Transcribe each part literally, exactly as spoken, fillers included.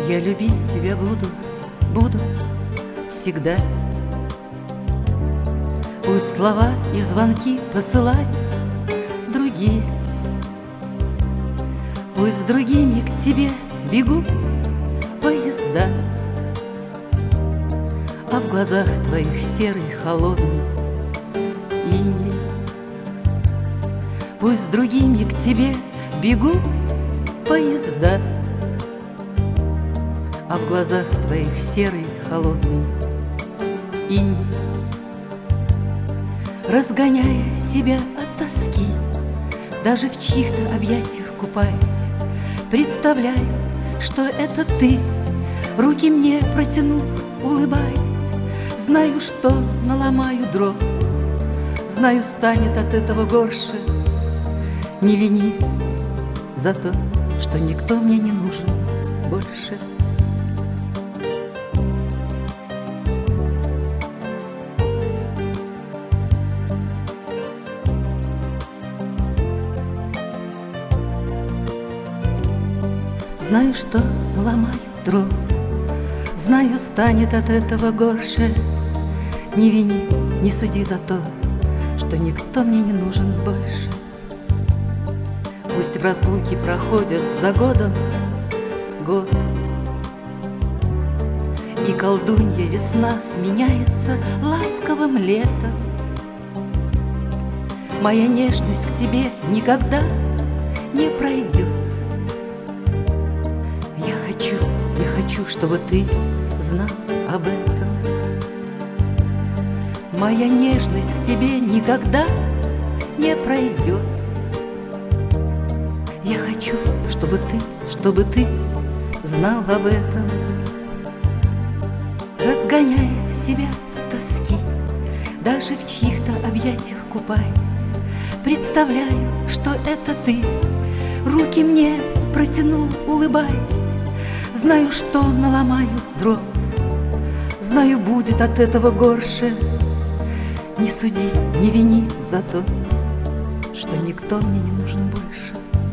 Я любить тебя буду, буду всегда. Пусть слова и звонки посылай другие, пусть с другими к тебе бегут поезда, а в глазах твоих серый холодный иней. Пусть с другими к тебе бегут поезда, а в глазах твоих серый холодный иней. Разгоняя себя от тоски, даже в чьих-то объятиях купаясь, представляю, что это ты руки мне протянул, улыбаясь. Знаю, что наломаю дров, знаю, станет от этого горше. Не вини за то, что никто мне не нужен больше. Знаю, что ломаю дров, знаю, станет от этого горше. Не вини, не суди за то, что никто мне не нужен больше. Пусть в разлуке проходят за годом год, и колдунья весна сменяется ласковым летом. Моя нежность к тебе никогда не пройдет. Я хочу, я хочу, чтобы ты знал об этом. Моя нежность к тебе никогда не пройдет. Я хочу, чтобы ты, чтобы ты знал об этом. Разгоняя себя от тоски, даже в чьих-то объятиях купаясь, представляю, что это ты руки мне протянул, улыбаясь. Знаю, что наломаю дров, знаю, будет от этого горше. Не суди, не вини за то, что никто мне не нужен больше.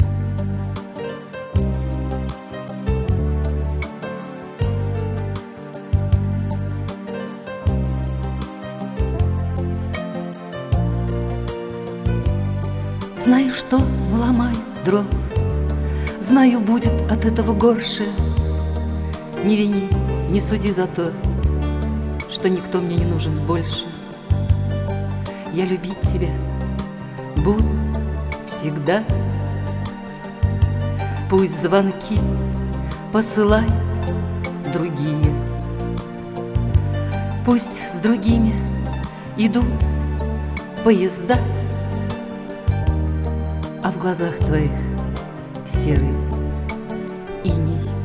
Знаю, что наломаю дров, знаю, будет от этого горше. Не вини, не суди за то, что никто мне не нужен больше. Я любить тебя буду всегда. Пусть звонки посылают другие, пусть с другими идут поезда, а в глазах твоих серый иней.